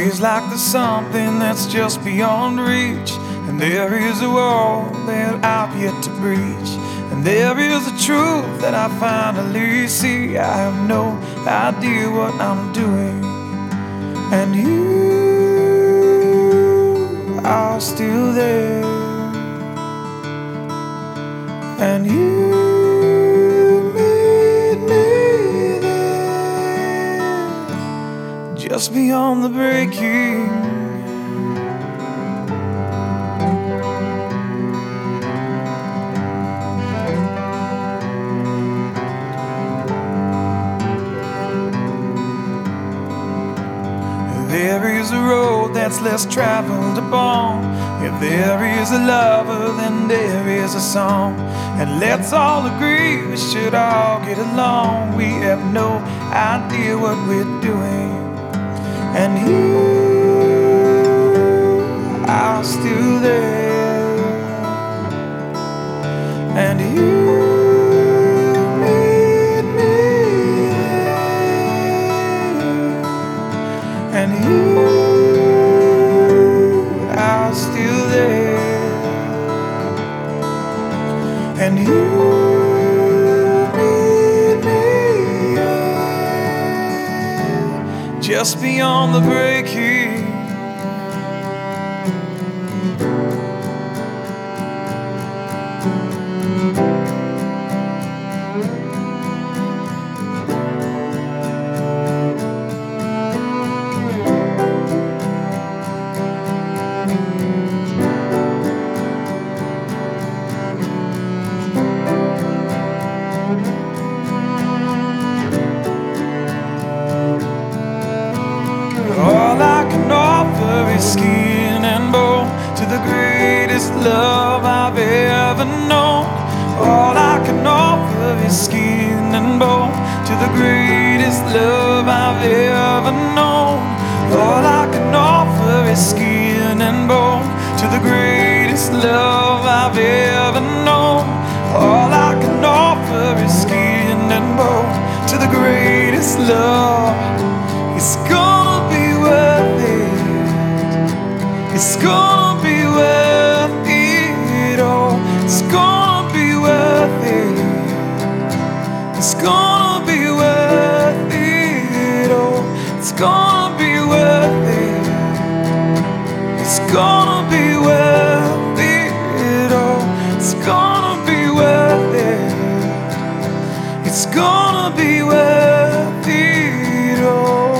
Feels like there's something that's just beyond reach, and there is a wall that I've yet to breach, and there is a truth that I finally see. I have no idea what I'm doing, and you are still there, and you made me there, just beyond the breaking. There is a road that's less traveled upon. If there is a lover, then there is a song. And let's all agree we should all get along. We have no idea what we're doing, and you are still there, and you made me there, and you are still there, and you made me there, just beyond the breaking. All I can offer is skin and bone to the greatest love I've ever known. All I can offer is skin and bone to the greatest love I've ever known. All I can offer is skin and bone to the greatest love I've ever known. All I can offer is skin and bone to the greatest love. It's gonna be worth it. It's gonna be worth it all. It's gonna be worth it. It's gonna be worth it all. It's gonna be worth it. It's gonna be worth it all. It's gonna be worth it. It's gonna be worth it all.